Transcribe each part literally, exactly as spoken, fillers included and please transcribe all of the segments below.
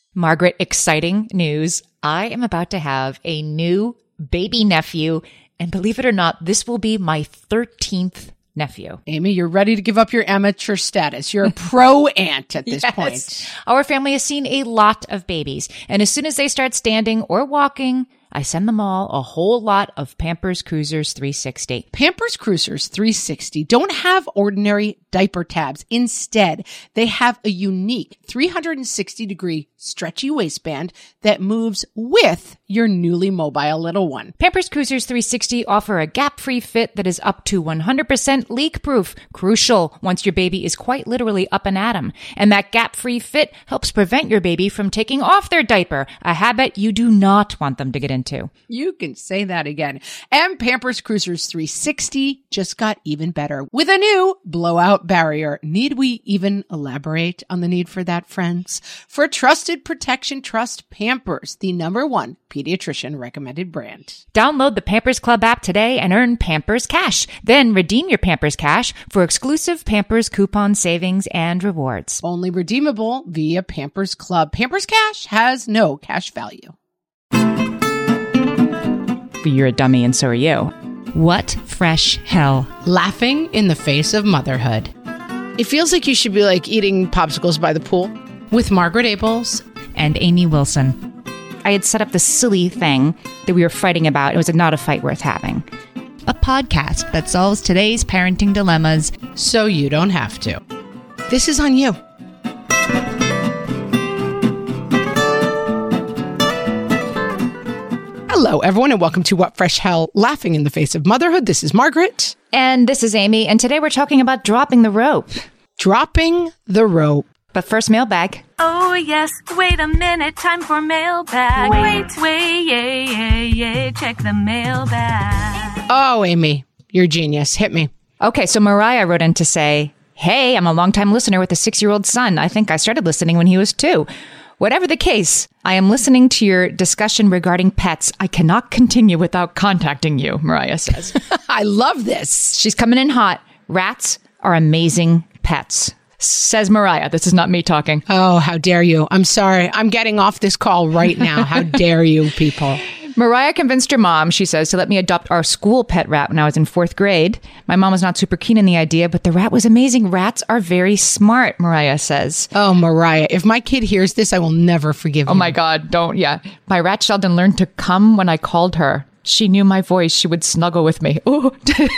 Margaret, exciting news. I am about to have a new baby nephew, and believe it or not, this will be my thirteenth nephew. Amy, you're ready to give up your amateur status. You're a pro aunt at this Yes. point. Our family has seen a lot of babies, and as soon as they start standing or walking, I send them all a whole lot of Pampers Cruisers three sixty. Pampers Cruisers three sixty don't have ordinary diaper tabs. Instead, they have a unique three sixty degree stretchy waistband that moves with your newly mobile little one. Pampers Cruisers three sixty offer a gap-free fit that is up to one hundred percent leak-proof, crucial once your baby is quite literally up and at 'em. And that gap-free fit helps prevent your baby from taking off their diaper, a habit you do not want them to get into. You can say that again. And Pampers Cruisers three sixty just got even better with a new blowout barrier. Need we even elaborate on the need for that, friends? For trusted protection, trust Pampers, the number one pediatrician recommended brand. Download the Pampers Club app today and earn Pampers Cash. Then redeem your Pampers Cash for exclusive Pampers coupon savings and rewards. Only redeemable via Pampers Club. Pampers Cash has no cash value. You're a dummy and so are you. What fresh hell? Laughing in the face of motherhood. It feels like you should be like eating popsicles by the pool with Margaret Abels And Amy Wilson. I had set up this silly thing that we were fighting about. It was not a fight worth having. A podcast that solves today's parenting dilemmas so you don't have to. This is on you. Hello, everyone, and welcome to What Fresh Hell, Laughing in the Face of Motherhood. This is Margaret. And this is Amy. And today we're talking about dropping the rope. Dropping the rope. But first, mailbag. Oh, yes. Wait a minute. Time for mailbag. Wait, wait, yay, yay, yay. Check the mailbag. Oh, Amy, you're a genius. Hit me. Okay, so Mariah wrote in to say, hey, I'm a longtime listener with a six-year-old son. I think I started listening when he was two. Whatever the case, I am listening to your discussion regarding pets. I cannot continue without contacting you, Mariah says. I love this. She's coming in hot. Rats are amazing pets, says Mariah. This is not me talking. Oh, how dare you. I'm sorry. I'm getting off this call right now. How dare you, people. Mariah convinced her mom, she says, to let me adopt our school pet rat when I was in fourth grade. My mom was not super keen on the idea, but the rat was amazing. Rats are very smart, Mariah says. Oh, Mariah, if my kid hears this, I will never forgive you. Oh my God, don't, yeah. My rat Sheldon learned to come when I called her. She knew my voice. She would snuggle with me. Ooh.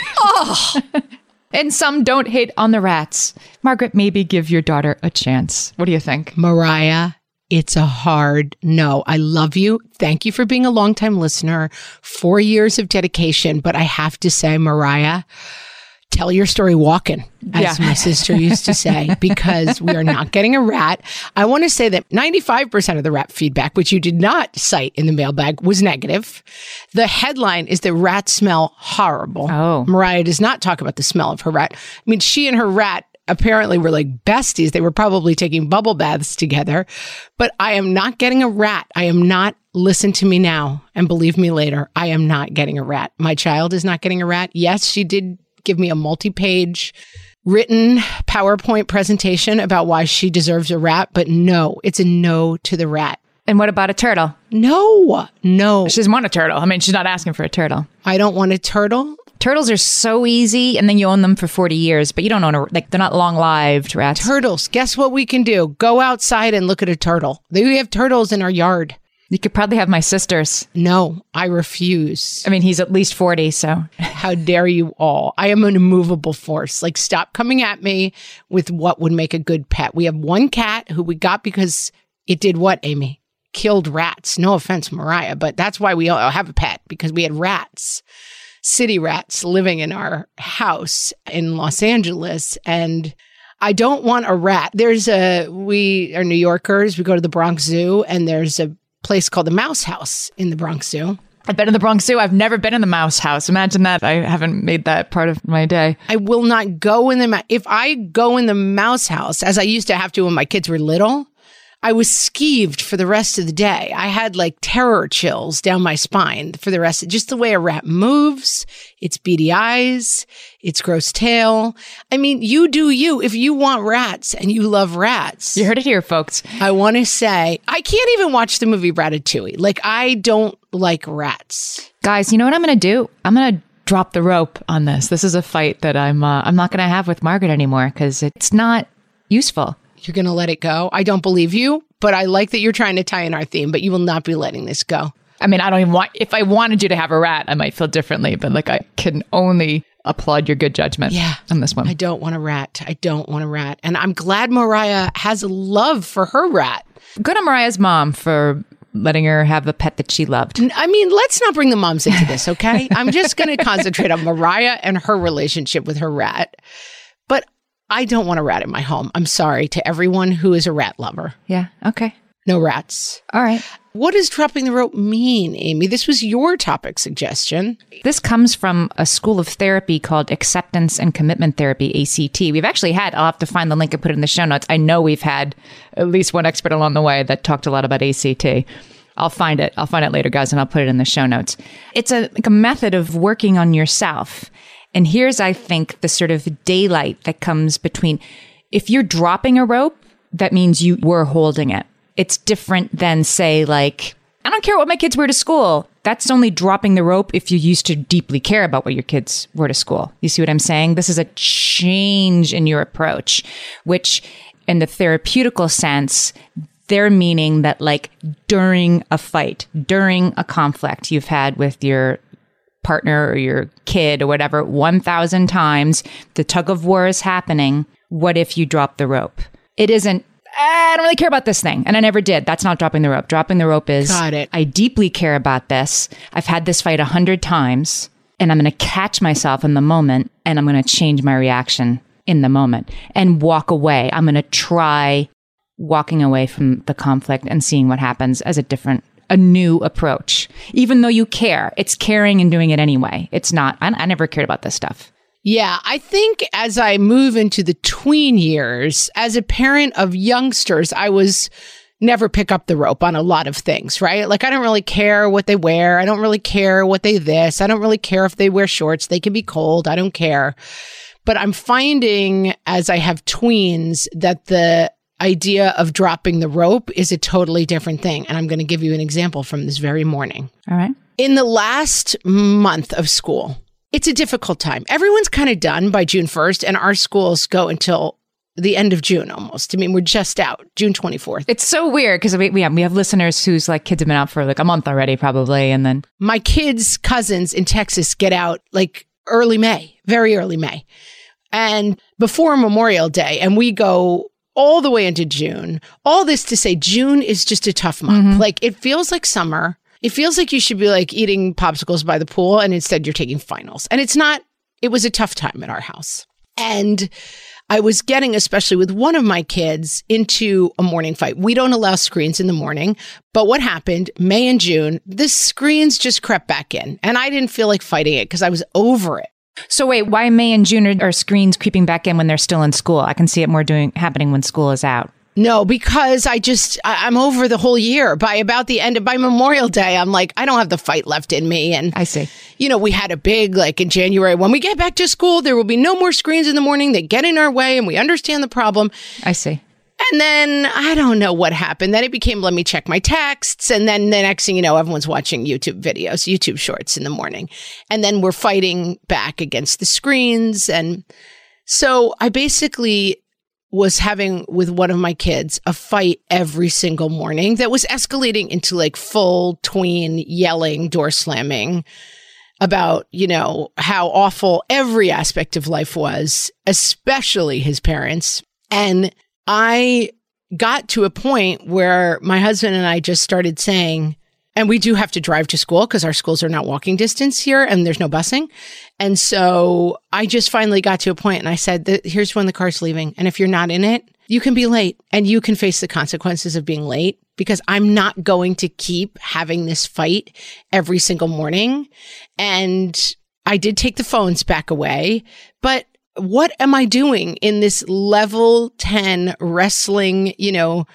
Oh. And some don't hate on the rats. Margaret, maybe give your daughter a chance. What do you think? Mariah, it's a hard no. I love you. Thank you for being a longtime listener. Four years of dedication. But I have to say, Mariah, tell your story walking, as yeah. my sister used to say, because we are not getting a rat. I want to say that ninety-five percent of the rat feedback, which you did not cite in the mailbag, was negative. The headline is that rats smell horrible. Oh. Mariah does not talk about the smell of her rat. I mean, she and her rat apparently were like besties. They were probably taking bubble baths together. But I am not getting a rat. I am not, listen to me now and believe me later, I am not getting a rat. My child is not getting a rat. Yes, she did give me a multi-page written PowerPoint presentation about why she deserves a rat. But no, it's a no to the rat. And what about a turtle? No, no. She doesn't want a turtle. I mean, she's not asking for a turtle. I don't want a turtle. Turtles are so easy, and then you own them for forty years, but you don't own a, like, they're not long-lived rats. Turtles. Guess what we can do? Go outside and look at a turtle. We have turtles in our yard. You could probably have my sister's. No, I refuse. I mean, he's at least forty, so. How dare you all? I am an immovable force. Like, stop coming at me with what would make a good pet. We have one cat who we got because it did what, Amy? Killed rats. No offense, Mariah, but that's why we all have a pet, because we had rats. City rats living in our house in Los Angeles. And I don't want a rat. There's a, we are New Yorkers. We go to the Bronx Zoo, and there's a place called the Mouse House in the Bronx Zoo. I've been in the Bronx Zoo. I've never been in the Mouse House. Imagine that. I haven't made that part of my day. I will not go in the, ma- if I go in the Mouse House, as I used to have to when my kids were little, I was skeeved for the rest of the day. I had like terror chills down my spine for the rest of just the way a rat moves, its beady eyes, its gross tail. I mean, you do you. If you want rats and you love rats. You heard it here, folks. I want to say, I can't even watch the movie Ratatouille. Like, I don't like rats. Guys, you know what I'm going to do? I'm going to drop the rope on this. This is a fight that I'm uh, I'm not going to have with Margaret anymore because it's not useful. You're going to let it go? I don't believe you, but I like that you're trying to tie in our theme, but you will not be letting this go. I mean, I don't even want, if I wanted you to have a rat, I might feel differently, but like I can only applaud your good judgment yeah, on this one. I don't want a rat. I don't want a rat. And I'm glad Mariah has a love for her rat. Good on Mariah's mom for letting her have a pet that she loved. I mean, let's not bring the moms into this, okay? I'm just going to concentrate on Mariah and her relationship with her rat. But I don't want a rat in my home. I'm sorry to everyone who is a rat lover. Yeah, okay. No rats. All right. What does dropping the rope mean, Amy? This was your topic suggestion. This comes from a school of therapy called Acceptance and Commitment Therapy, A C T. We've actually had, I'll have to find the link and put it in the show notes. I know we've had at least one expert along the way that talked a lot about A C T. I'll find it. I'll find it later, guys, and I'll put it in the show notes. It's a, like a method of working on yourself. And here's, I think, the sort of daylight that comes between, if you're dropping a rope, that means you were holding it. It's different than, say, like, I don't care what my kids wear to school. That's only dropping the rope if you used to deeply care about what your kids wear to school. You see what I'm saying? This is a change in your approach, which in the therapeutical sense, they're meaning that like during a fight, during a conflict you've had with your partner or your kid or whatever, one thousand times, the tug of war is happening. What if you drop the rope? It isn't, I don't really care about this thing. And I never did. That's not dropping the rope. Dropping the rope is, Got it. I deeply care about this. I've had this fight a hundred times and I'm going to catch myself in the moment and I'm going to change my reaction in the moment and walk away. I'm going to try walking away from the conflict and seeing what happens as a different, a new approach. Even though you care, it's caring and doing it anyway. It's not, I, I never cared about this stuff. Yeah, I think as I move into the tween years, as a parent of youngsters, I was never pick up the rope on a lot of things, right? Like, I don't really care what they wear. I don't really care what they this. I don't really care if they wear shorts. They can be cold. I don't care. But I'm finding as I have tweens that the idea of dropping the rope is a totally different thing. And I'm going to give you an example from this very morning. All right. In the last month of school, it's a difficult time. Everyone's kind of done by June first, and our schools go until the end of June almost. I mean, we're just out, June twenty-fourth. It's so weird because we, we, have, we have listeners whose like kids have been out for like a month already, probably. And then my kids' cousins in Texas get out like early May, very early May, and before Memorial Day. And we go all the way into June. All this to say June is just a tough month. Mm-hmm. Like, it feels like summer. It feels like you should be like eating popsicles by the pool, and instead you're taking finals. And it's not, it was a tough time at our house. And I was getting, especially with one of my kids, into a morning fight. We don't allow screens in the morning. But what happened, May and June, the screens just crept back in. And I didn't feel like fighting it because I was over it. So wait, why May and June are, are screens creeping back in when they're still in school? I can see it more doing happening when school is out. No, because I just, I, I'm over the whole year. By about the end of, by Memorial Day, I'm like, I don't have the fight left in me. And I see. You know, we had a big, like in January, when we get back to school, there will be no more screens in the morning. They get in our way and we understand the problem. I see. And then I don't know what happened. Then it became, let me check my texts. And then the next thing you know, everyone's watching YouTube videos, YouTube shorts in the morning. And then we're fighting back against the screens. And so I basically was having with one of my kids a fight every single morning that was escalating into like full tween yelling, door slamming about, you know, how awful every aspect of life was, especially his parents. And I got to a point where my husband and I just started saying, and we do have to drive to school because our schools are not walking distance here and there's no busing. And so I just finally got to a point and I said, that here's when the car's leaving. And if you're not in it, you can be late and you can face the consequences of being late, because I'm not going to keep having this fight every single morning. And I did take the phones back away, but what am I doing in this level ten wrestling, you know,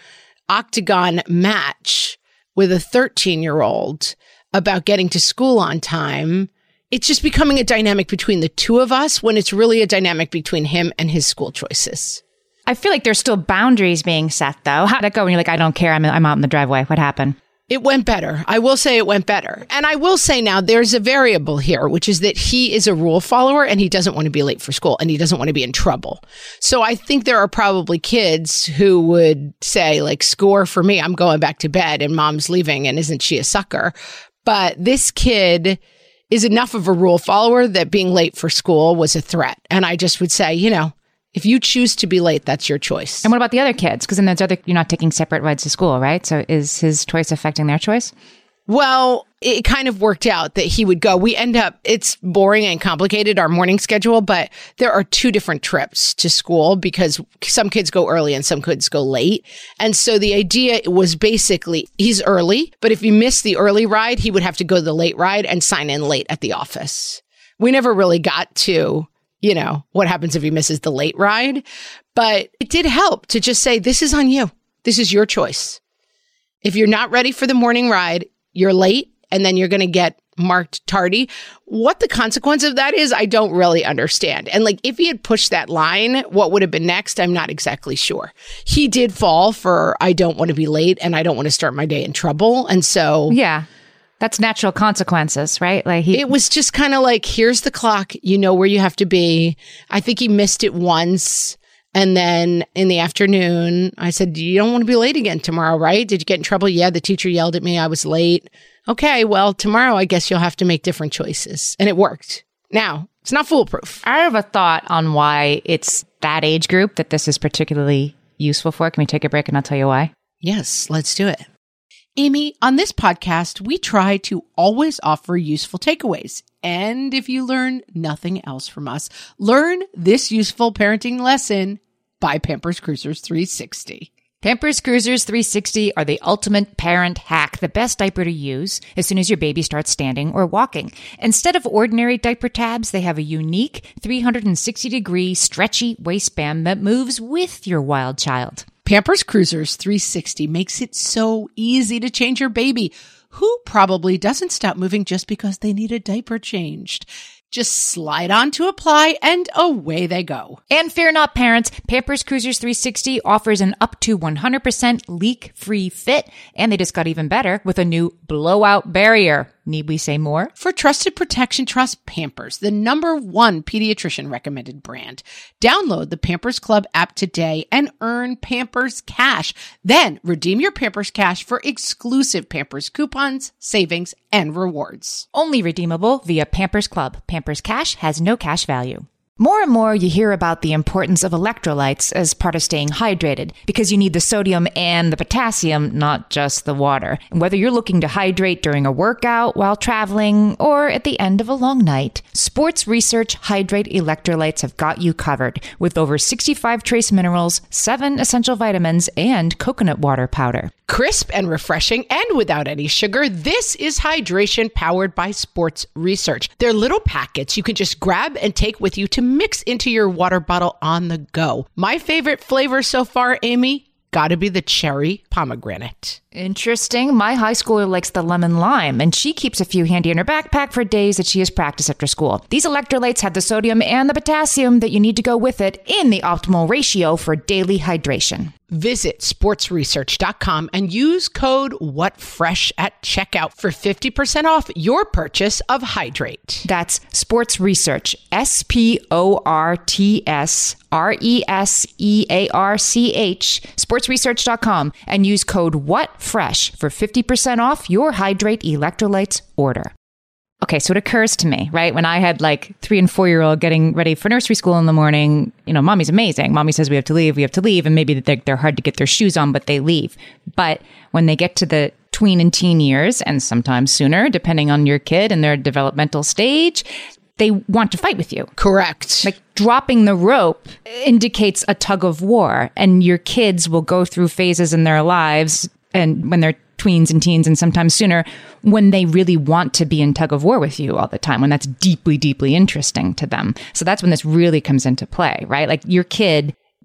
octagon match with a thirteen-year-old about getting to school on time, it's just becoming a dynamic between the two of us when it's really a dynamic between him and his school choices. I feel like there's still boundaries being set, though. How'd it go when you're like, I don't care, I'm, I'm out in the driveway? What happened? It went better. I will say it went better. And I will say now there's a variable here, which is that he is a rule follower and he doesn't want to be late for school and he doesn't want to be in trouble. So I think there are probably kids who would say, like, score for me, I'm going back to bed and mom's leaving and isn't she a sucker? But this kid is enough of a rule follower that being late for school was a threat. And I just would say, you know, if you choose to be late, that's your choice. And what about the other kids? Because then there's other, you're not taking separate rides to school, right? So is his choice affecting their choice? Well, it kind of worked out that he would go. We end up, it's boring and complicated, our morning schedule, but there are two different trips to school because some kids go early and some kids go late. And so the idea was basically he's early, but if you miss the early ride, he would have to go to the late ride and sign in late at the office. We never really got to, you know, what happens if he misses the late ride, but it did help to just say, this is on you. This is your choice. If you're not ready for the morning ride, you're late, and then you're going to get marked tardy. What the consequence of that is, I don't really understand. And like, if he had pushed that line, what would have been next? I'm not exactly sure. He did fall for, I don't want to be late and I don't want to start my day in trouble. And so, yeah, that's natural consequences, right? Like he, it was just kind of like, here's the clock. You know where you have to be. I think he missed it once. And then in the afternoon, I said, you don't want to be late again tomorrow, right? Did you get in trouble? Yeah, the teacher yelled at me. I was late. Okay, well, tomorrow I guess you'll have to make different choices. And it worked. Now, it's not foolproof. I have a thought on why it's that age group that this is particularly useful for. Can we take a break and I'll tell you why? Yes, let's do it. Amy, on this podcast, we try to always offer useful takeaways. And if you learn nothing else from us, learn this useful parenting lesson by Pampers Cruisers three sixty. Pampers Cruisers three sixty are the ultimate parent hack, the best diaper to use as soon as your baby starts standing or walking. Instead of ordinary diaper tabs, they have a unique three hundred sixty degree stretchy waistband that moves with your wild child. Pampers Cruisers three sixty makes it so easy to change your baby, who probably doesn't stop moving just because they need a diaper changed. Just slide on to apply and away they go. And fear not, parents, Pampers Cruisers three sixty offers an up to one hundred percent leak-free fit, and they just got even better with a new blowout barrier. Need we say more? For trusted protection, trust Pampers, the number one pediatrician recommended brand. Download the Pampers Club app today and earn Pampers Cash. Then redeem your Pampers Cash for exclusive Pampers coupons, savings, and rewards. Only redeemable via Pampers Club. Pampers Cash has no cash value. More and more you hear about the importance of electrolytes as part of staying hydrated because you need the sodium and the potassium, not just the water. And whether you're looking to hydrate during a workout, while traveling, or at the end of a long night, Sports Research Hydrate Electrolytes have got you covered with over sixty-five trace minerals, seven essential vitamins, and coconut water powder. Crisp and refreshing and without any sugar, this is hydration powered by Sports Research. They're little packets you can just grab and take with you to mix into your water bottle on the go. My favorite flavor so far, Amy, gotta be the cherry pomegranate. Interesting. My high schooler likes the lemon lime, and she keeps a few handy in her backpack for days that she has practice after school. These electrolytes have the sodium and the potassium that you need to go with it in the optimal ratio for daily hydration. Visit sports research dot com and use code WhatFresh at checkout for fifty percent off your purchase of Hydrate. That's Sports Research, S P O R T S R E S E A R C H, sports research dot com, and use code WhatFresh for fifty percent off your Hydrate electrolytes order. Okay, so it occurs to me, right? When I had like three and four year old getting ready for nursery school in the morning, you know, mommy's amazing. Mommy says we have to leave, we have to leave. And maybe they're, they're hard to get their shoes on, but they leave. But when they get to the tween and teen years, and sometimes sooner, depending on your kid and their developmental stage, they want to fight with you. Correct. Like dropping the rope indicates a tug of war, and your kids will go through phases in their lives, and when they're tweens and teens and sometimes sooner, when they really want to be in tug of war with you all the time, when that's deeply, deeply interesting to them. So that's when this really comes into play, right? Like your kid,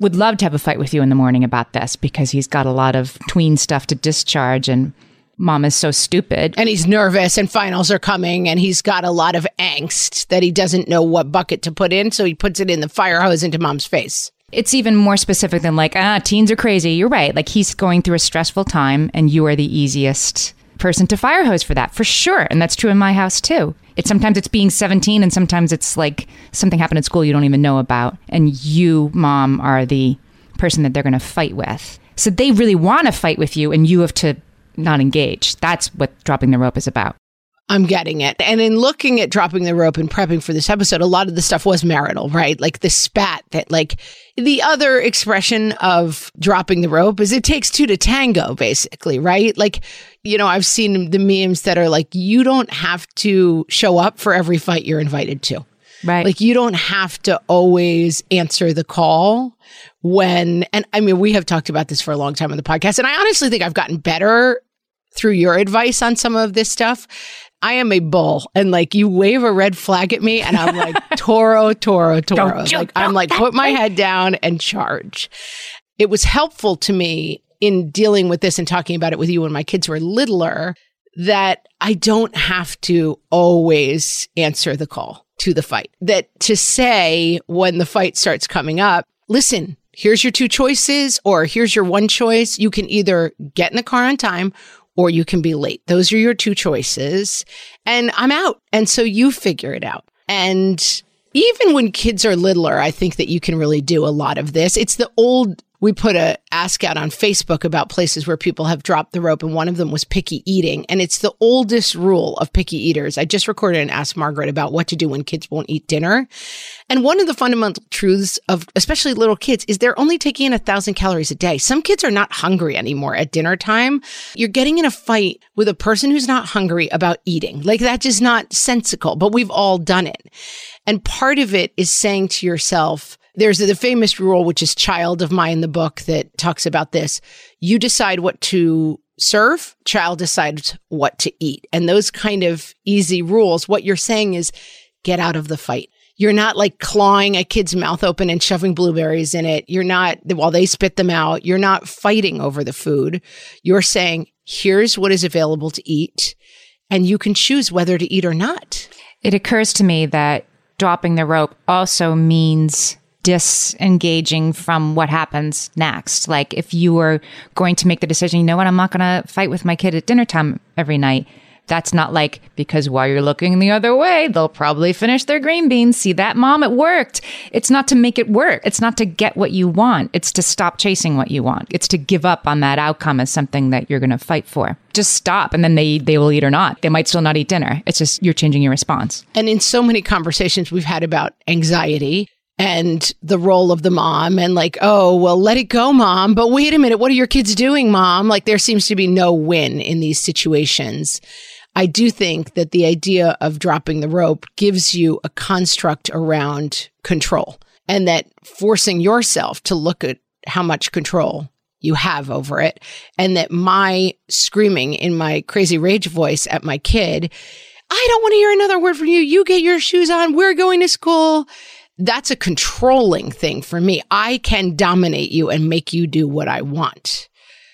would love to have a fight with you in the morning about this because he's got a lot of tween stuff to discharge and mom is so stupid. And he's nervous and finals are coming and he's got a lot of angst that he doesn't know what bucket to put in. So he puts it in the fire hose into mom's face. It's even more specific than like, ah, teens are crazy. You're right. Like he's going through a stressful time and you are the easiest person to fire hose for that, for sure. And that's true in my house too. It's sometimes it's being seventeen and sometimes it's like something happened at school you don't even know about. And you, mom, are the person that they're going to fight with. So they really want to fight with you and you have to not engage. That's what dropping the rope is about. I'm getting it. And in looking at dropping the rope and prepping for this episode, a lot of the stuff was marital, right? Like the spat that like the other expression of dropping the rope is it takes two to tango, basically, right? Like, you know, I've seen the memes that are like, you don't have to show up for every fight you're invited to. Right. Like you don't have to always answer the call when, and I mean, we have talked about this for a long time on the podcast. And I honestly think I've gotten better through your advice on some of this stuff. I am a bull and like you wave a red flag at me and I'm like, Toro, Toro, Toro. Like I'm like, put my head down and charge. It was helpful to me in dealing with this and talking about it with you when my kids were littler that I don't have to always answer the call to the fight. That to say when the fight starts coming up, listen, here's your two choices or here's your one choice. You can either get in the car on time or you can be late. Those are your two choices. And I'm out. And so you figure it out. And even when kids are littler, I think that you can really do a lot of this. It's the old, we put a ask out on Facebook about places where people have dropped the rope. And one of them was picky eating. And it's the oldest rule of picky eaters. I just recorded an Ask Margaret about what to do when kids won't eat dinner. And one of the fundamental truths of especially little kids is they're only taking in a thousand calories a day. Some kids are not hungry anymore at dinner time. You're getting in a fight with a person who's not hungry about eating. Like that's just not sensical, but we've all done it. And part of it is saying to yourself, there's the famous rule, which is Child of Mine, the book that talks about this. You decide what to serve, child decides what to eat. And those kind of easy rules, what you're saying is get out of the fight. You're not like clawing a kid's mouth open and shoving blueberries in it. You're not, while they spit them out, you're not fighting over the food. You're saying, here's what is available to eat, and you can choose whether to eat or not. It occurs to me that dropping the rope also means disengaging from what happens next. Like if you were going to make the decision, you know what, I'm not going to fight with my kid at dinner time every night. That's not like, because while you're looking the other way, they'll probably finish their green beans. See that, mom? It worked. It's not to make it work. It's not to get what you want. It's to stop chasing what you want. It's to give up on that outcome as something that you're going to fight for. Just stop, and then they, they will eat or not. They might still not eat dinner. It's just you're changing your response. And in so many conversations we've had about anxiety and the role of the mom and like, oh, well, let it go, mom. But wait a minute, what are your kids doing, mom? Like there seems to be no win in these situations. I do think that the idea of dropping the rope gives you a construct around control and that forcing yourself to look at how much control you have over it. And that my screaming in my crazy rage voice at my kid, I don't want to hear another word from you. You get your shoes on. We're going to school. That's a controlling thing for me. I can dominate you and make you do what I want.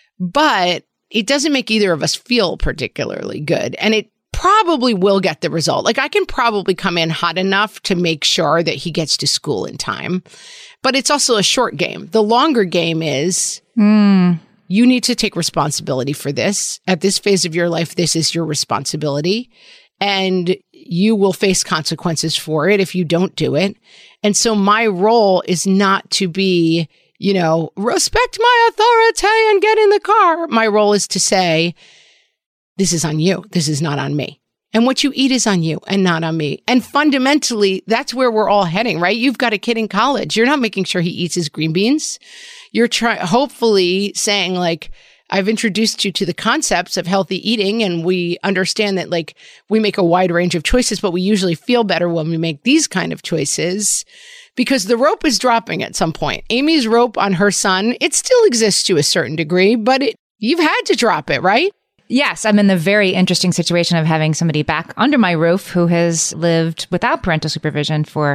But it doesn't make either of us feel particularly good. And it probably will get the result. Like I can probably come in hot enough to make sure that he gets to school in time. But it's also a short game. The longer game is mm. you need to take responsibility for this. At this phase of your life, this is your responsibility. And you will face consequences for it if you don't do it. And so my role is not to be, you know, respect my authority and get in the car. My role is to say, this is on you. This is not on me. And what you eat is on you and not on me. And fundamentally, that's where we're all heading, right? You've got a kid in college. You're not making sure he eats his green beans. You're trying, hopefully saying like, I've introduced you to the concepts of healthy eating, and we understand that like we make a wide range of choices, but we usually feel better when we make these kind of choices because the rope is dropping at some point. Amy's rope on her son, it still exists to a certain degree, but it, you've had to drop it, right? Yes, I'm in the very interesting situation of having somebody back under my roof who has lived without parental supervision for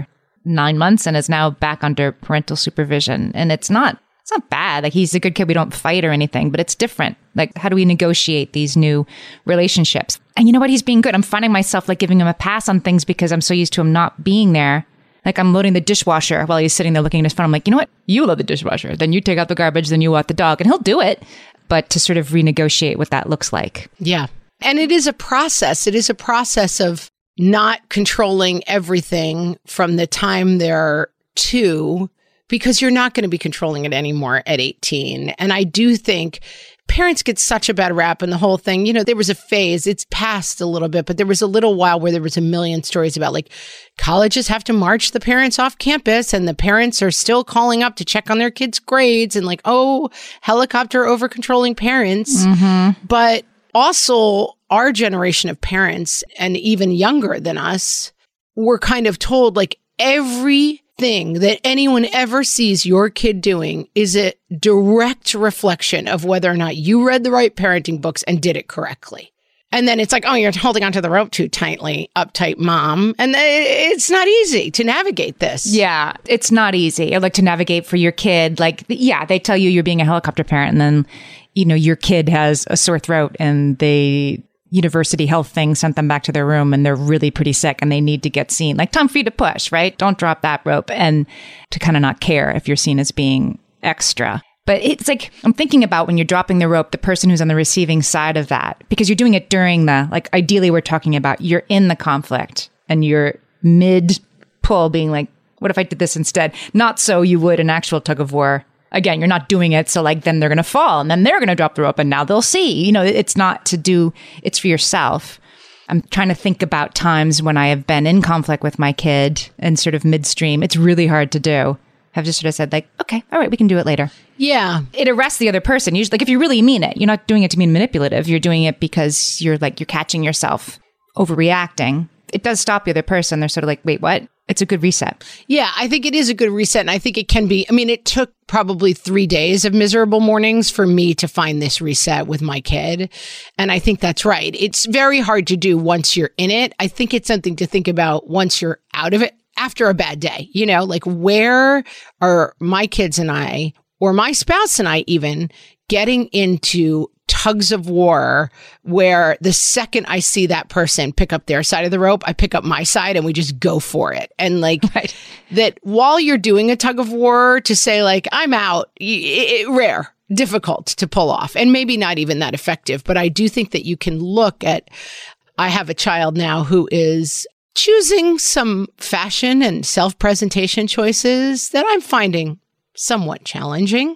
nine months and is now back under parental supervision. And it's not, it's not bad. Like, he's a good kid. We don't fight or anything, but it's different. Like, how do we negotiate these new relationships? And you know what? He's being good. I'm finding myself like giving him a pass on things because I'm so used to him not being there. Like, I'm loading the dishwasher while he's sitting there looking at his phone. I'm like, you know what? You load the dishwasher. Then you take out the garbage. Then you walk the dog. And he'll do it. But to sort of renegotiate what that looks like. Yeah. And it is a process. It is a process of not controlling everything from the time they're two, because you're not going to be controlling it anymore at eighteen. And I do think parents get such a bad rap and the whole thing, you know, there was a phase, it's passed a little bit, but there was a little while where there was a million stories about like colleges have to march the parents off campus and the parents are still calling up to check on their kids' grades and like, oh, helicopter over controlling parents. Mm-hmm. But also our generation of parents and even younger than us were kind of told like every thing that anyone ever sees your kid doing is a direct reflection of whether or not you read the right parenting books and did it correctly. And then it's like, oh, you're holding onto the rope too tightly, uptight mom. And it's not easy to navigate this. Yeah, it's not easy. Like to navigate for your kid. Like, yeah, they tell you you're being a helicopter parent and then, you know, your kid has a sore throat and they university health thing sent them back to their room and they're really pretty sick and they need to get seen. Like, time for you to push, right? Don't drop that rope. And to kind of not care if you're seen as being extra. But it's like, I'm thinking about when you're dropping the rope, the person who's on the receiving side of that, because you're doing it during the, like, ideally we're talking about you're in the conflict and you're mid pull being like, what if I did this instead? Not so you would an actual tug of war. Again, you're not doing it. So like, then they're going to fall and then they're going to drop the rope and now they'll see, you know, it's not to do, it's for yourself. I'm trying to think about times when I have been in conflict with my kid and sort of midstream. It's really hard to do. I've just sort of said like, okay, all right, we can do it later. Yeah. It arrests the other person. Usually, like if you really mean it, you're not doing it to be manipulative. You're doing it because you're like, you're catching yourself overreacting. It does stop the other person. They're sort of like, wait, what? It's a good reset. Yeah, I think it is a good reset. And I think it can be, I mean, it took probably three days of miserable mornings for me to find this reset with my kid. And I think that's right. It's very hard to do once you're in it. I think it's something to think about once you're out of it after a bad day. You know, like where are my kids and I, or my spouse and I even, getting into tugs of war where the second I see that person pick up their side of the rope, I pick up my side and we just go for it. And like right. that while you're doing a tug of war to say like, I'm out, it, it, rare, difficult to pull off and maybe not even that effective. But I do think that you can look at, I have a child now who is choosing some fashion and self-presentation choices that I'm finding somewhat challenging.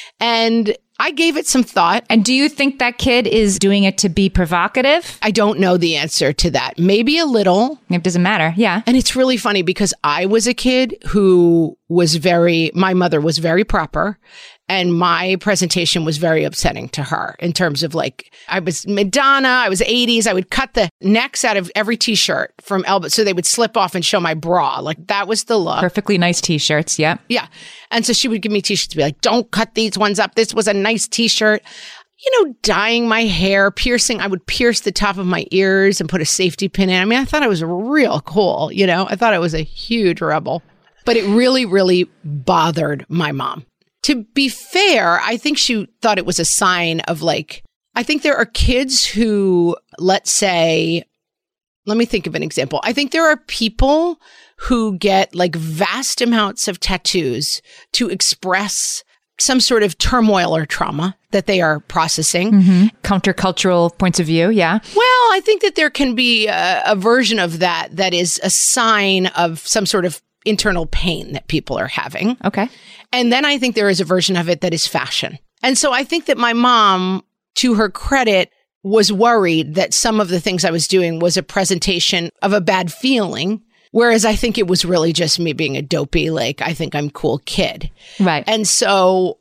And I gave it some thought. And do you think that kid is doing it to be provocative? I don't know the answer to that. Maybe a little. It doesn't matter. Yeah. And it's really funny because I was a kid who was very, my mother was very proper. And my presentation was very upsetting to her in terms of like, I was Madonna, I was eighties. I would cut the necks out of every t-shirt from elbow so they would slip off and show my bra. Like that was the look. Perfectly nice t-shirts. Yeah. Yeah. And so she would give me t-shirts to be like, don't cut these ones up. This was a nice t-shirt. You know, dyeing my hair, piercing. I would pierce the top of my ears and put a safety pin in. I mean, I thought I was real cool. You know, I thought I was a huge rebel. But it really, really bothered my mom. To be fair, I think she thought it was a sign of like, I think there are kids who, let's say, let me think of an example. I think there are people who get like vast amounts of tattoos to express some sort of turmoil or trauma that they are processing. Mm-hmm. Countercultural points of view, yeah. Well, I think that there can be a, a version of that that is a sign of some sort of internal pain that people are having. Okay. And then I think there is a version of it that is fashion. And so I think that my mom, to her credit, was worried that some of the things I was doing was a presentation of a bad feeling. Whereas I think it was really just me being a dopey, like, I think I'm a cool kid. Right. And so,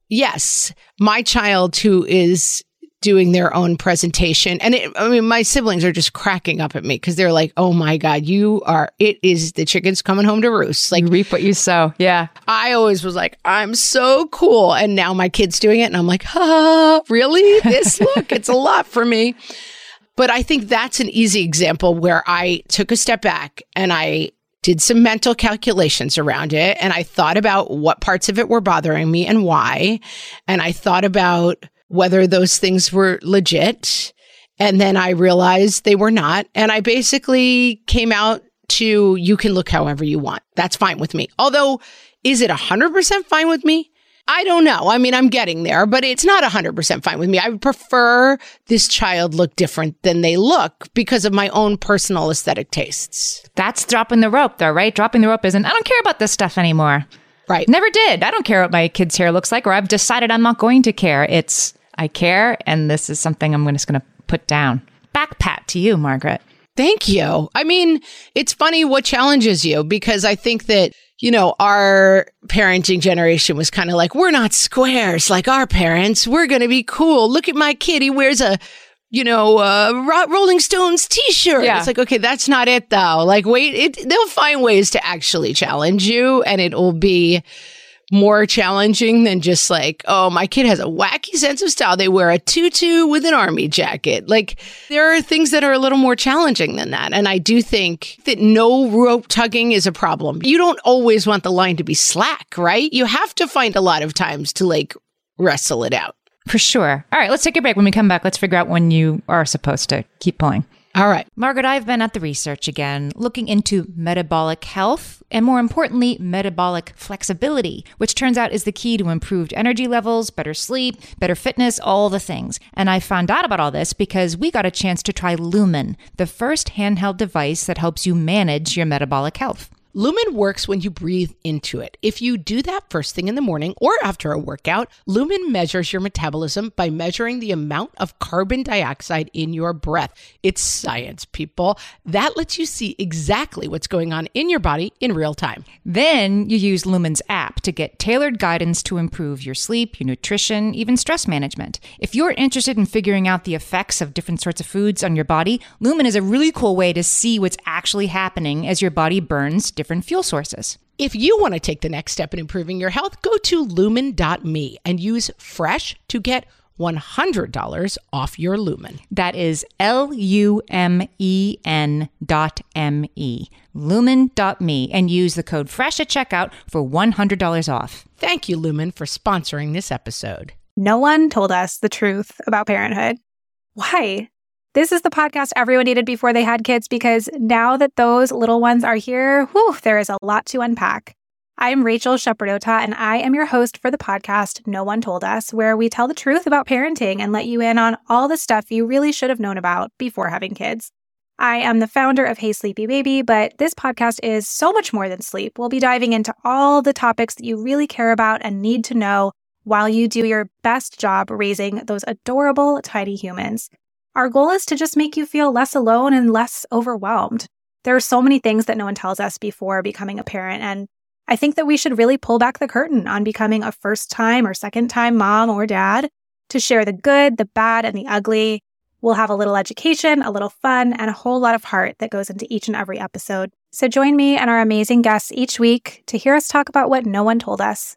yes, my child who is doing their own presentation. And it, I mean, my siblings are just cracking up at me because they're like, oh my God, you are, it is the chickens coming home to roost. Like, you reap what you sow. Yeah. I always was like, I'm so cool. And now my kid's doing it. And I'm like, ah, really? This look, it's a lot for me. But I think that's an easy example where I took a step back and I did some mental calculations around it, and I thought about what parts of it were bothering me and why. And I thought about whether those things were legit. And then I realized they were not. And I basically came out to, you can look however you want. That's fine with me. Although, is it one hundred percent fine with me? I don't know. I mean, I'm getting there, but it's not one hundred percent fine with me. I would prefer this child look different than they look because of my own personal aesthetic tastes. That's dropping the rope, though, right? Dropping the rope isn't, I don't care about this stuff anymore. Right. Never did. I don't care what my kid's hair looks like, or I've decided I'm not going to care. It's, I care, and this is something I'm just going to put down. Back pat to you, Margaret. Thank you. I mean, it's funny what challenges you, because I think that, you know, our parenting generation was kind of like, we're not squares like our parents. We're going to be cool. Look at my kid. He wears a, you know, uh, Rolling Stones t-shirt. Yeah. It's like, okay, that's not it though. Like, wait, it, they'll find ways to actually challenge you, and it will be more challenging than just like, oh, my kid has a wacky sense of style. They wear a tutu with an army jacket. Like, there are things that are a little more challenging than that. And I do think that no rope tugging is a problem. You don't always want the line to be slack, right? You have to find a lot of times to like wrestle it out. For sure. All right, let's take a break. When we come back, let's figure out when you are supposed to keep pulling. All right. Margaret, I've been at the research again, looking into metabolic health and, more importantly, metabolic flexibility, which turns out is the key to improved energy levels, better sleep, better fitness, all the things. And I found out about all this because we got a chance to try Lumen, the first handheld device that helps you manage your metabolic health. Lumen works when you breathe into it. If you do that first thing in the morning or after a workout, Lumen measures your metabolism by measuring the amount of carbon dioxide in your breath. It's science, people. That lets you see exactly what's going on in your body in real time. Then you use Lumen's app to get tailored guidance to improve your sleep, your nutrition, even stress management. If you're interested in figuring out the effects of different sorts of foods on your body, Lumen is a really cool way to see what's actually happening as your body burns different fuel sources. If you want to take the next step in improving your health, go to lumen dot me and use FRESH to get one hundred dollars off your Lumen. That is L U M E N dot M E. lumen dot me, and use the code FRESH at checkout for one hundred dollars off. Thank you, Lumen, for sponsoring this episode. No one told us the truth about parenthood. Why? This is the podcast everyone needed before they had kids, because now that those little ones are here, whew, there is a lot to unpack. I'm Rachel Shepardota, and I am your host for the podcast No One Told Us, where we tell the truth about parenting and let you in on all the stuff you really should have known about before having kids. I am the founder of Hey Sleepy Baby, but this podcast is so much more than sleep. We'll be diving into all the topics that you really care about and need to know while you do your best job raising those adorable, tiny humans. Our goal is to just make you feel less alone and less overwhelmed. There are so many things that no one tells us before becoming a parent, and I think that we should really pull back the curtain on becoming a first-time or second-time mom or dad to share the good, the bad, and the ugly. We'll have a little education, a little fun, and a whole lot of heart that goes into each and every episode. So join me and our amazing guests each week to hear us talk about what no one told us.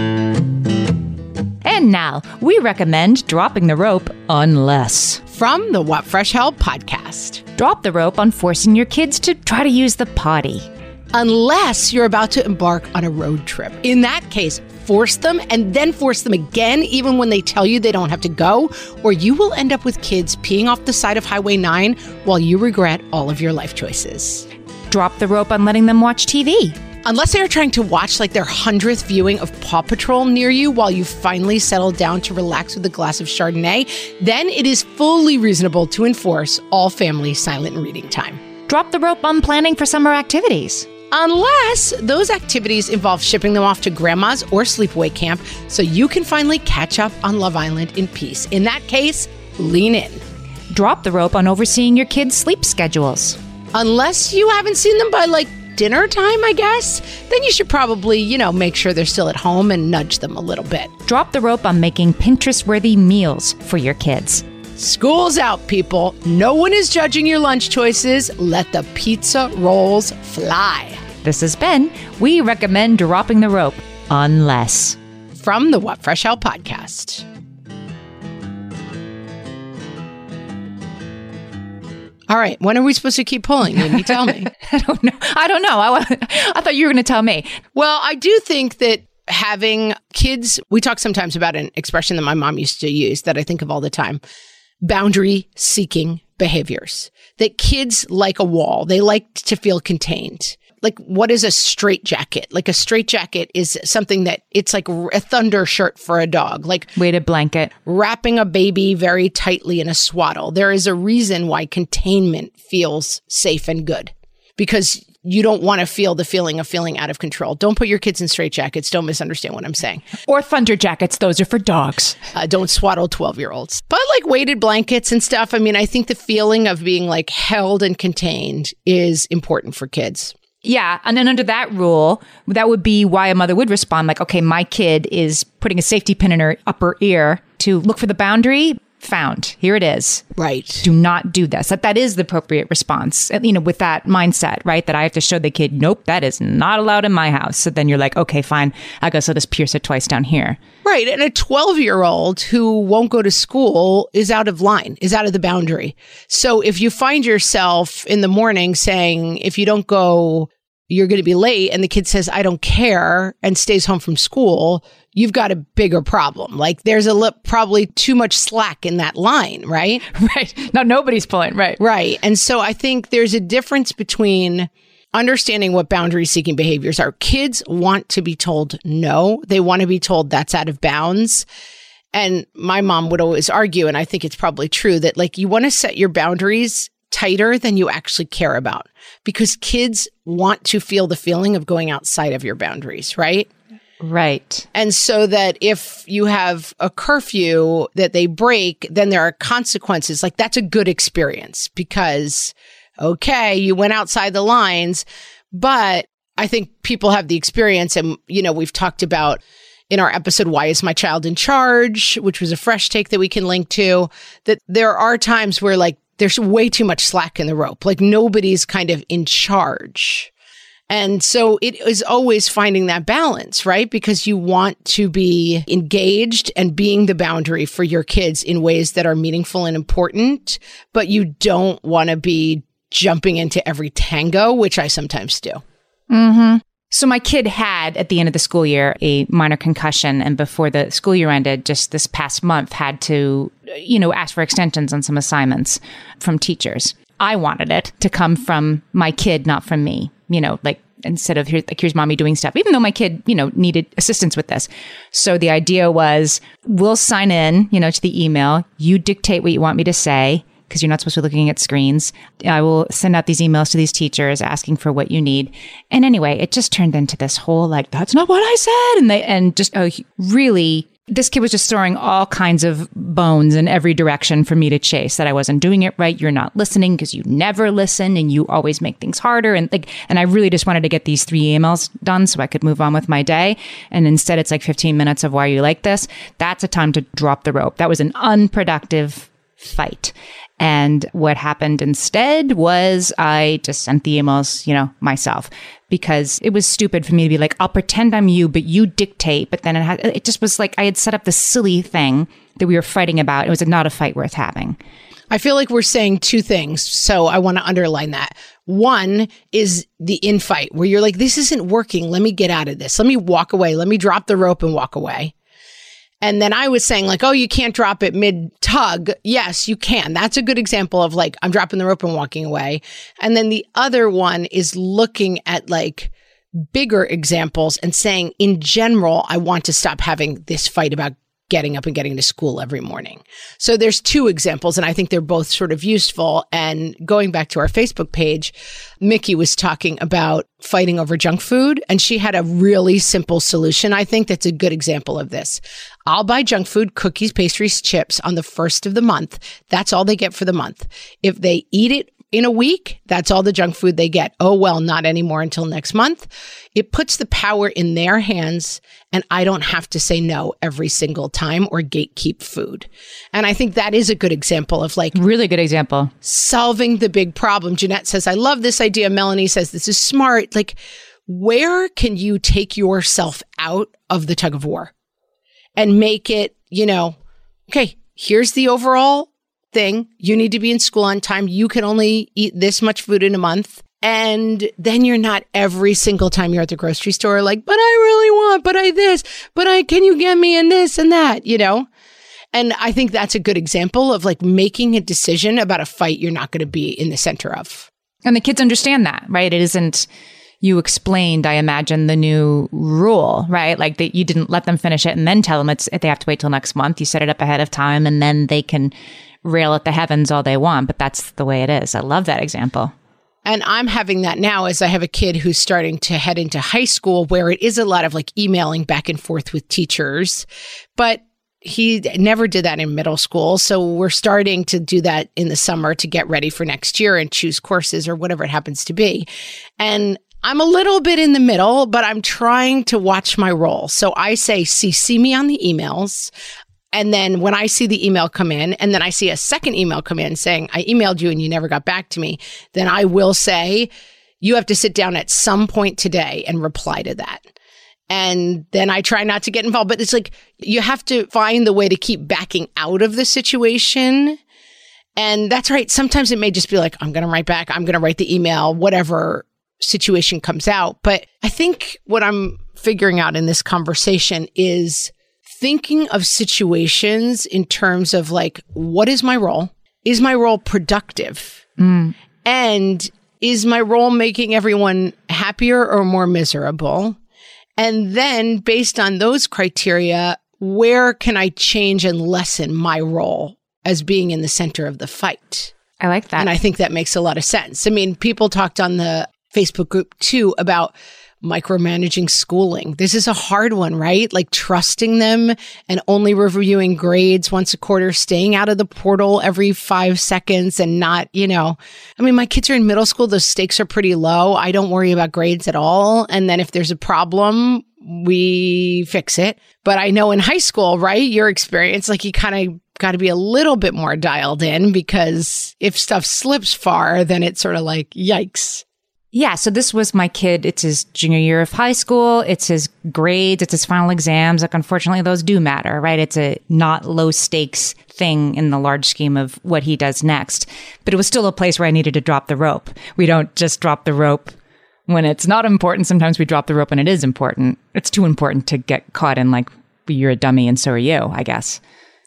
And now, we recommend dropping the rope unless. From the What Fresh Hell podcast. Drop the rope on forcing your kids to try to use the potty. Unless you're about to embark on a road trip. In that case, force them and then force them again, even when they tell you they don't have to go, or you will end up with kids peeing off the side of Highway nine while you regret all of your life choices. Drop the rope on letting them watch T V. Unless they are trying to watch like their hundredth viewing of Paw Patrol near you while you finally settle down to relax with a glass of Chardonnay, then it is fully reasonable to enforce all family silent reading time. Drop the rope on planning for summer activities. Unless those activities involve shipping them off to grandma's or sleepaway camp so you can finally catch up on Love Island in peace. In that case, lean in. Drop the rope on overseeing your kids' sleep schedules. Unless you haven't seen them by like dinner time, I guess, then you should probably, you know, make sure they're still at home and nudge them a little bit. Drop the rope on making Pinterest-worthy meals for your kids. School's out, people. No one is judging your lunch choices. Let the pizza rolls fly. This has been We Recommend Dropping the Rope Unless. From the What Fresh Hell podcast. All right. When are we supposed to keep pulling? Amy, tell me. I don't know. I don't know. I, I thought you were going to tell me. Well, I do think that having kids, we talk sometimes about an expression that my mom used to use that I think of all the time, boundary seeking behaviors. That kids like a wall. They like to feel contained. Like, what is a straitjacket? Like, a straitjacket is something that it's like a thunder shirt for a dog. Like, weighted blanket. Wrapping a baby very tightly in a swaddle. There is a reason why containment feels safe and good, because you don't want to feel the feeling of feeling out of control. Don't put your kids in straitjackets. Don't misunderstand what I'm saying. Or thunder jackets. Those are for dogs. Uh, don't swaddle twelve-year-olds. But like weighted blankets and stuff, I mean, I think the feeling of being like held and contained is important for kids. Yeah. And then under that rule, that would be why a mother would respond like, okay, my kid is putting a safety pin in her upper ear to look for the boundary. Found. Here it is. Right. Do not do this. That that is the appropriate response. You know, with that mindset, right? That I have to show the kid, nope, that is not allowed in my house. So then you're like, okay, fine. I guess I'll just pierce it twice down here. Right. And a twelve-year-old who won't go to school is out of line, is out of the boundary. So if you find yourself in the morning saying, if you don't go, you're going to be late, and the kid says, I don't care, and stays home from school, you've got a bigger problem. Like, there's a li- probably too much slack in that line, right? Right. Now nobody's pulling, right? Right. And so I think there's a difference between understanding what boundary seeking behaviors are. Kids want to be told no. They want to be told that's out of bounds. And my mom would always argue, and I think it's probably true, that like you want to set your boundaries tighter than you actually care about, because kids want to feel the feeling of going outside of your boundaries, right? Right. And so that if you have a curfew that they break, then there are consequences. Like, that's a good experience because, okay, you went outside the lines. But I think people have the experience, and, you know, we've talked about in our episode, Why Is My Child in Charge?, which was a fresh take that we can link to, that there are times where like there's way too much slack in the rope. Like, nobody's kind of in charge. And so it is always finding that balance, right? Because you want to be engaged and being the boundary for your kids in ways that are meaningful and important, but you don't want to be jumping into every tango, which I sometimes do. Mm-hmm. So my kid had, at the end of the school year, a minor concussion. And before the school year ended, just this past month, had to, you know, ask for extensions on some assignments from teachers. I wanted it to come from my kid, not from me. You know, like instead of here, like, here's mommy doing stuff, even though my kid, you know, needed assistance with this. So the idea was, we'll sign in, you know, to the email. You dictate what you want me to say, because you're not supposed to be looking at screens. I will send out these emails to these teachers asking for what you need. And anyway, it just turned into this whole, like, that's not what I said. And they, and just uh, really, this kid was just throwing all kinds of bones in every direction for me to chase, that I wasn't doing it right. You're not listening because you never listen and you always make things harder. And like, and I really just wanted to get these three emails done so I could move on with my day. And instead it's like fifteen minutes of why are you like this? That's a time to drop the rope. That was an unproductive fight. And what happened instead was I just sent the emails, you know, myself, because it was stupid for me to be like, I'll pretend I'm you, but you dictate. But then it, had, it just was like I had set up this silly thing that we were fighting about. It was not a fight worth having. I feel like we're saying two things. So I want to underline that. One is the infight where you're like, this isn't working. Let me get out of this. Let me walk away. Let me drop the rope and walk away. And then I was saying like, oh, you can't drop it mid-tug. Yes, you can. That's a good example of like, I'm dropping the rope and walking away. And then the other one is looking at like bigger examples and saying, in general, I want to stop having this fight about getting up and getting to school every morning. So there's two examples, and I think they're both sort of useful. And going back to our Facebook page, Mickey was talking about fighting over junk food, and she had a really simple solution. I think that's a good example of this. I'll buy junk food, cookies, pastries, chips on the first of the month. That's all they get for the month. If they eat it in a week, that's all the junk food they get. Oh, well, not anymore until next month. It puts the power in their hands, and I don't have to say no every single time or gatekeep food. And I think that is a good example of like... Really good example. Solving the big problem. Jeanette says, I love this idea. Melanie says, this is smart. Like, where can you take yourself out of the tug of war and make it, you know, okay, here's the overall thing. You need to be in school on time. You can only eat this much food in a month. And then you're not every single time you're at the grocery store like, but I really want, but I this, but I, can you get me in this and that, you know? And I think that's a good example of like making a decision about a fight you're not going to be in the center of. And the kids understand that, right? It isn't, you explained, I imagine, the new rule, right? Like that you didn't let them finish it and then tell them it's they have to wait till next month. You set it up ahead of time and then they can rail at the heavens all they want. But that's the way it is. I love that example. And I'm having that now as I have a kid who's starting to head into high school where it is a lot of like emailing back and forth with teachers. But he never did that in middle school. So we're starting to do that in the summer to get ready for next year and choose courses or whatever it happens to be. And I'm a little bit in the middle, but I'm trying to watch my role. So I say, C C me on the emails. And then when I see the email come in and then I see a second email come in saying, I emailed you and you never got back to me, then I will say, you have to sit down at some point today and reply to that. And then I try not to get involved. But it's like, you have to find the way to keep backing out of the situation. And that's right. Sometimes it may just be like, I'm going to write back. I'm going to write the email, whatever situation comes out. But I think what I'm figuring out in this conversation is thinking of situations in terms of like, what is my role? Is my role productive? Mm. And is my role making everyone happier or more miserable? And then based on those criteria, where can I change and lessen my role as being in the center of the fight? I like that. And I think that makes a lot of sense. I mean, people talked on the Facebook group too about micromanaging schooling. This is a hard one, right? Like trusting them and only reviewing grades once a quarter, staying out of the portal every five seconds and not, you know, I mean, my kids are in middle school. Those stakes are pretty low. I don't worry about grades at all. And then if there's a problem, we fix it. But I know in high school, right? Your experience, like you kind of got to be a little bit more dialed in because if stuff slips far, then it's sort of like, yikes. Yeah, so this was my kid. It's his junior year of high school. It's his grades. It's his final exams. Like, unfortunately, those do matter, right? It's a not low stakes thing in the large scheme of what he does next. But it was still a place where I needed to drop the rope. We don't just drop the rope when it's not important. Sometimes we drop the rope when it is important. It's too important to get caught in like, you're a dummy and so are you, I guess.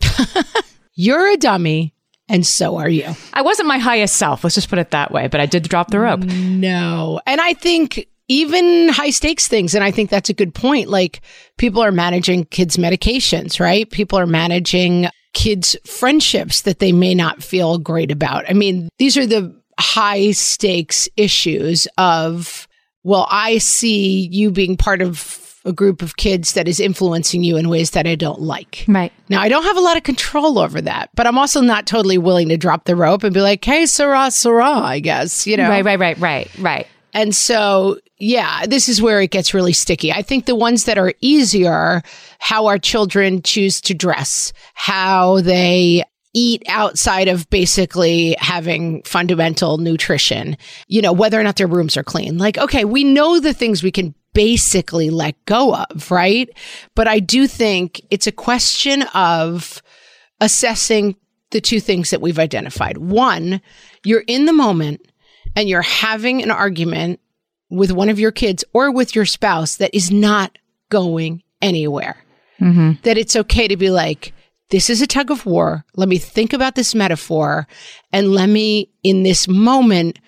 You're a dummy. And so are you. I wasn't my highest self. Let's just put it that way. But I did drop the rope. No. And I think even high stakes things, and I think that's a good point. Like people are managing kids' medications, right? People are managing kids' friendships that they may not feel great about. I mean, these are the high stakes issues of, well, I see you being part of a group of kids that is influencing you in ways that I don't like. Right. Now, I don't have a lot of control over that, but I'm also not totally willing to drop the rope and be like, hey, Sarah, Sarah, I guess, you know? Right, right, right, right, right. And so, yeah, this is where it gets really sticky. I think the ones that are easier, how our children choose to dress, how they eat outside of basically having fundamental nutrition, you know, whether or not their rooms are clean. Like, okay, we know the things we can basically let go of, right? But I do think it's a question of assessing the two things that we've identified. One, you're in the moment and you're having an argument with one of your kids or with your spouse that is not going anywhere. Mm-hmm. That it's okay to be like, this is a tug of war. Let me think about this metaphor and let me, in this moment,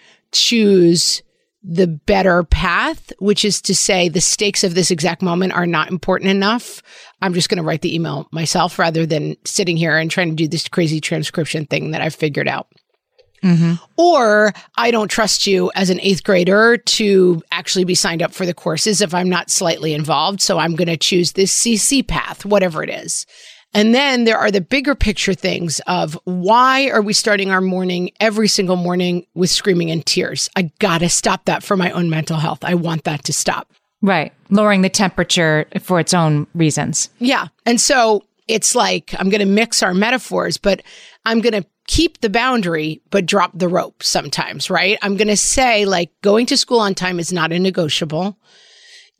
choose the better path, which is to say the stakes of this exact moment are not important enough. I'm just going to write the email myself rather than sitting here and trying to do this crazy transcription thing that I've figured out. Mm-hmm. Or I don't trust you as an eighth grader to actually be signed up for the courses if I'm not slightly involved. So I'm going to choose this C C path, whatever it is. And then there are the bigger picture things of why are we starting our morning every single morning with screaming and tears? I gotta stop that for my own mental health. I want that to stop. Right. Lowering the temperature for its own reasons. Yeah. And so it's like, I'm going to mix our metaphors, but I'm going to keep the boundary, but drop the rope sometimes, right? I'm going to say like going to school on time is not a negotiable.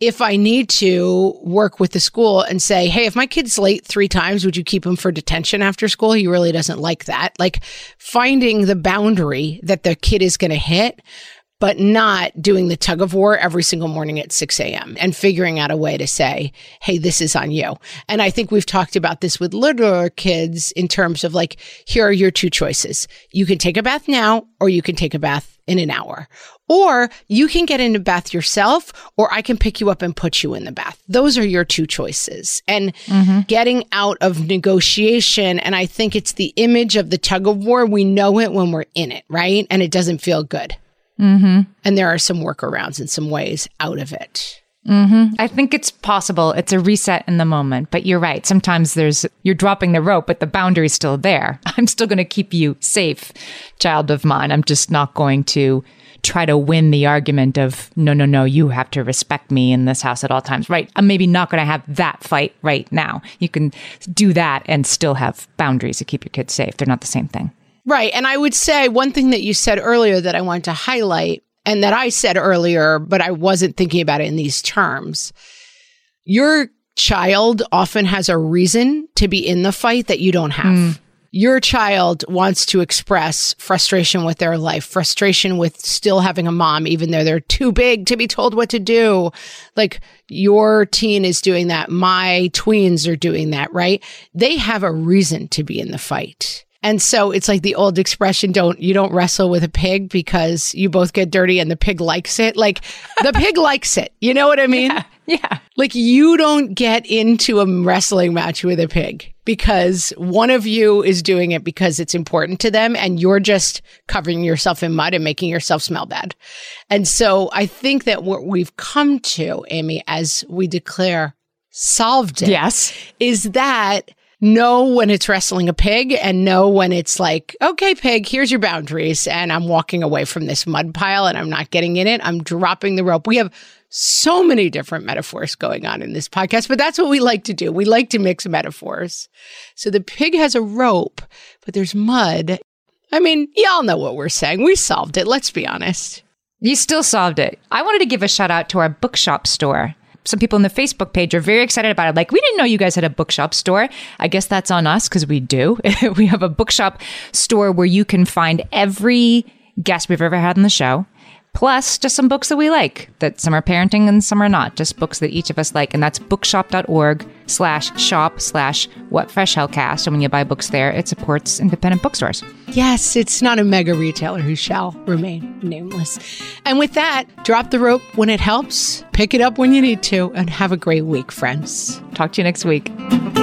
if I need to, work with the school and say, hey, if my kid's late three times, would you keep him for detention after school? He really doesn't like that. Like finding the boundary that the kid is going to hit, but not doing the tug of war every single morning at six a.m. and figuring out a way to say, hey, this is on you. And I think we've talked about this with littler kids in terms of like, here are your two choices. You can take a bath now, or you can take a bath in an hour. Or you can get in a bath yourself, or I can pick you up and put you in the bath. Those are your two choices. And mm-hmm. getting out of negotiation. And I think it's the image of the tug of war. We know it when we're in it, right? And it doesn't feel good. Mm-hmm. And there are some workarounds and some ways out of it. Mm-hmm. I think it's possible. It's a reset in the moment, but you're right. Sometimes there's, you're dropping the rope, but the boundary's still there. I'm still going to keep you safe, child of mine. I'm just not going to try to win the argument of, no, no, no, you have to respect me in this house at all times, right? I'm maybe not going to have that fight right now. You can do that and still have boundaries to keep your kids safe. They're not the same thing. Right. And I would say one thing that you said earlier that I wanted to highlight, and that I said earlier, but I wasn't thinking about it in these terms. Your child often has a reason to be in the fight that you don't have. Mm. Your child wants to express frustration with their life, frustration with still having a mom, even though they're too big to be told what to do. Like your teen is doing that. My tweens are doing that, right? They have a reason to be in the fight. And so it's like the old expression, don't, you don't wrestle with a pig because you both get dirty and the pig likes it. Like the pig likes it. You know what I mean? Yeah, yeah. Like you don't get into a wrestling match with a pig because one of you is doing it because it's important to them and you're just covering yourself in mud and making yourself smell bad. And so I think that what we've come to, Amy, as we declare solved it, yes, is that know when it's wrestling a pig and know when it's like, okay, pig, here's your boundaries. And I'm walking away from this mud pile and I'm not getting in it. I'm dropping the rope. We have so many different metaphors going on in this podcast, but that's what we like to do. We like to mix metaphors. So the pig has a rope, but there's mud. I mean, y'all know what we're saying. We solved it. Let's be honest. You still solved it. I wanted to give a shout out to our bookshop store. Some people in the Facebook page are very excited about it. Like, we didn't know you guys had a bookshop store. I guess that's on us because we do. We have a bookshop store where you can find every guest we've ever had on the show, plus just some books that we like, that some are parenting and some are not, just books that each of us like. And that's bookshop.org slash shop slash What Fresh Hellcast. And when you buy books there, it supports independent bookstores. Yes, it's not a mega retailer who shall remain nameless. And with that, drop the rope when it helps, pick it up when you need to, and have a great week, friends. Talk to you next week.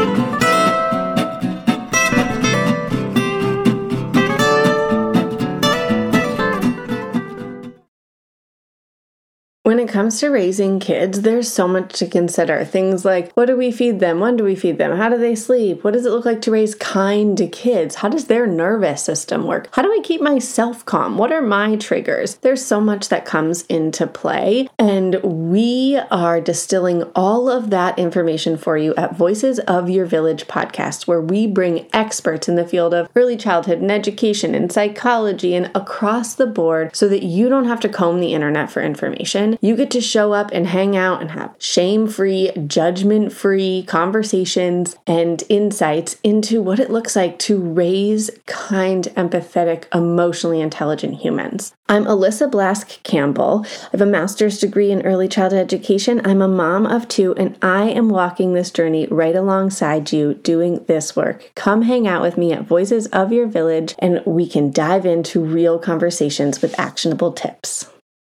When it comes to raising kids, there's so much to consider. Things like, what do we feed them? When do we feed them? How do they sleep? What does it look like to raise kind kids? How does their nervous system work? How do I keep myself calm? What are my triggers? There's so much that comes into play, and we are distilling all of that information for you at Voices of Your Village podcast, where we bring experts in the field of early childhood and education and psychology and across the board so that you don't have to comb the internet for information. You get to show up and hang out and have shame-free, judgment-free conversations and insights into what it looks like to raise kind, empathetic, emotionally intelligent humans. I'm Alyssa Blask Campbell. I have a master's degree in early childhood education. I'm a mom of two, and I am walking this journey right alongside you doing this work. Come hang out with me at Voices of Your Village, and we can dive into real conversations with actionable tips.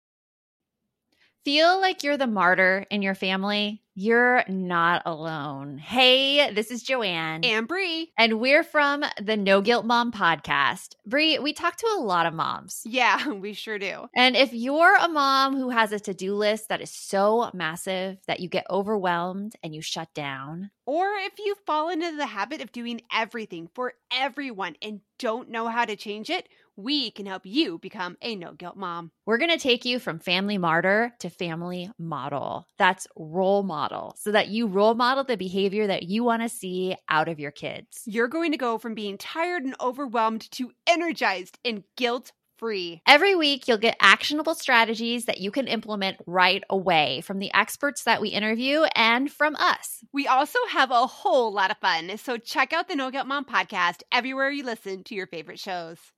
Feel like you're the martyr in your family? You're not alone. Hey, this is Joanne. And Bree. And we're from the No Guilt Mom podcast. Bree, we talk to a lot of moms. Yeah, we sure do. And if you're a mom who has a to-do list that is so massive that you get overwhelmed and you shut down, or if you fall into the habit of doing everything for everyone and don't know how to change it, we can help you become a no-guilt mom. We're going to take you from family martyr to family model. That's role model, so that you role model the behavior that you want to see out of your kids. You're going to go from being tired and overwhelmed to energized and guilt free. Every week, you'll get actionable strategies that you can implement right away from the experts that we interview and from us. We also have a whole lot of fun, so check out the No Guilt Mom podcast everywhere you listen to your favorite shows.